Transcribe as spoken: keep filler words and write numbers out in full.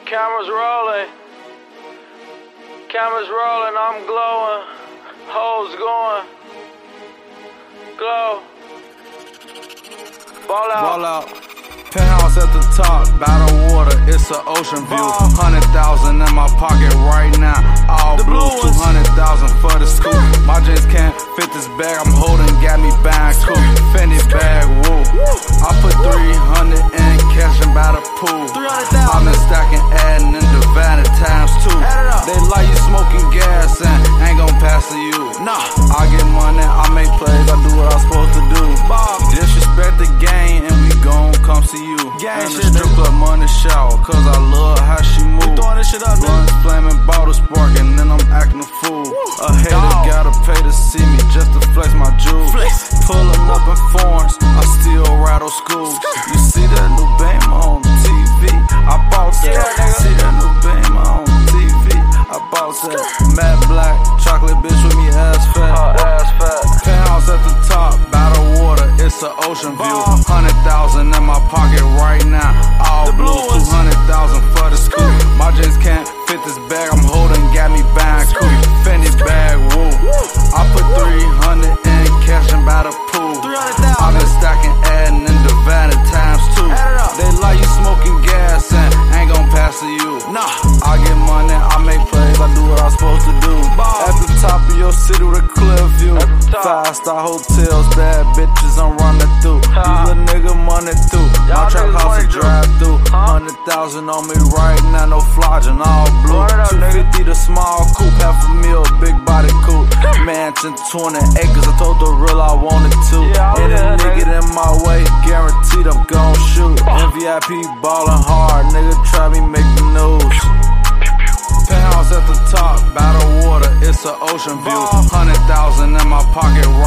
Cameras rolling, cameras rolling, I'm glowing, hoes going, glow, ball out. Ball out. Penthouse at the top, battle water, it's an ocean view. Hundred thousand in my pocket right now, all blue. Two hundred thousand for the scoop. My jeans can't fit this bag, I'm holding, got me buying cool. Fendi bag, woo. I put three hundred in, catching by the pool. I've been stacking, adding, and dividing times two. They like you smoking gas and ain't gon' pass to you. Nah, I get money, I make plays, I do what I'm supposed to do. Disrespect the game and we gon' come see you. And the strip club money shower, cause I love how she move. Blunts flaming, bottles sparking, and I'm acting a fool. A hater gotta pay to see me just to flex my jewels. Pulling up in foreigns, I still rattle schools. You see that new Bama on T V? I bought that. See that new Bama on T V? I bought that. Matte black, chocolate bitch with me ass fat. Penthouse at the top, battle water, it's an ocean view. Hundred thousand in my pocket right now, all blue. Two hundred thousand for the scoop. My jeans can't fit this bag, I'm holding, got me buying cool. Fendi bag, woo. I put three hundred in, catching by the pool. I've been stacking, adding, and dividing times two. They like you smoking gas and ain't gon' pass to you. Nah, I get money, I make plays, I do what I'm supposed to do. At the top of your city with a clear view. Five star hotels, bad bitches I'm running through. These little nigga money through. My trap house a drive through. Hundred thousand on me right now, no flogging, all blue. Two fifty the small coupe, half a mil, big body coupe. Mansion, twenty acres, I told the real I wanted to. Any nigga in my way, guaranteed I'm gon' shoot. M V I P ballin' hard, nigga try me make the news. Penthouse at the top, battle water, it's an ocean view. Hundred thousand in my pocket